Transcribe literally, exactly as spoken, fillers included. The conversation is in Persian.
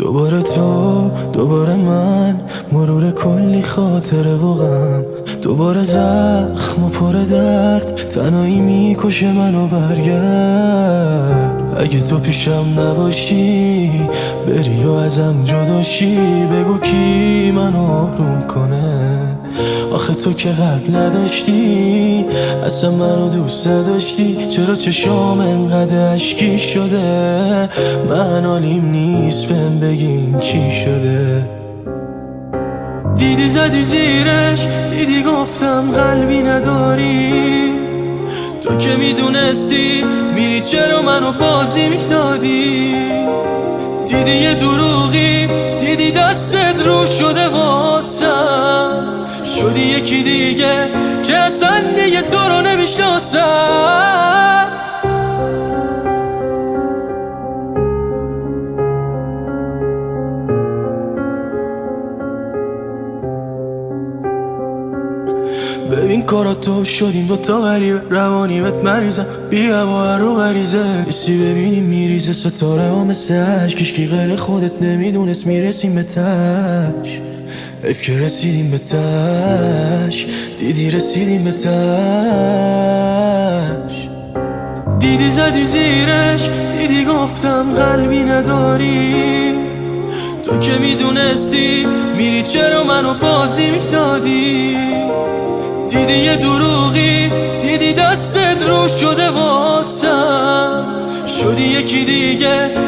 دوباره تو، دوباره من، مرور کلی خاطره و غم، دوباره زخم و پر درد، تنهایی میکشه منو. برگرد اگه تو پیشم نباشی، بری و ازم جداشی، بگو کی منو آروم کنه. آخه تو که قلب نداشتی، اصلا منو دوست نداشتی، چرا چشام انقدر اشکی شده؟ من حالیم نیست بهم بگین چی شده. دیدی زدی زیرش، دیدی گفتم قلبی نداری، تو که میدونستی میری چرا منو بازی میدادی. دیدی یه دروغی، دیدی دستت رو شده واسم، شدی یکی دیگه که اصلا دیگه تو رو نمیشناسم. ببین کاراتو شدیم دوتا غریبه، روانیمت مریضم، بی هوا رو غریزه، نیستی ببینیم میریزه ستاره ها مثل عشق، کشکی غیر خودت نمیدونست میرسیم به تش. حیف که رسیدیم به تش، دیدی رسیدیم به تش. دیدی زدی زیرش، دیدی گفتم قلبی نداری، تو که میدونستی میری چرا منو بازی میدادی. دیدی یه دروغی، دیدی دستت رو شده واسم، شدی یکی دیگه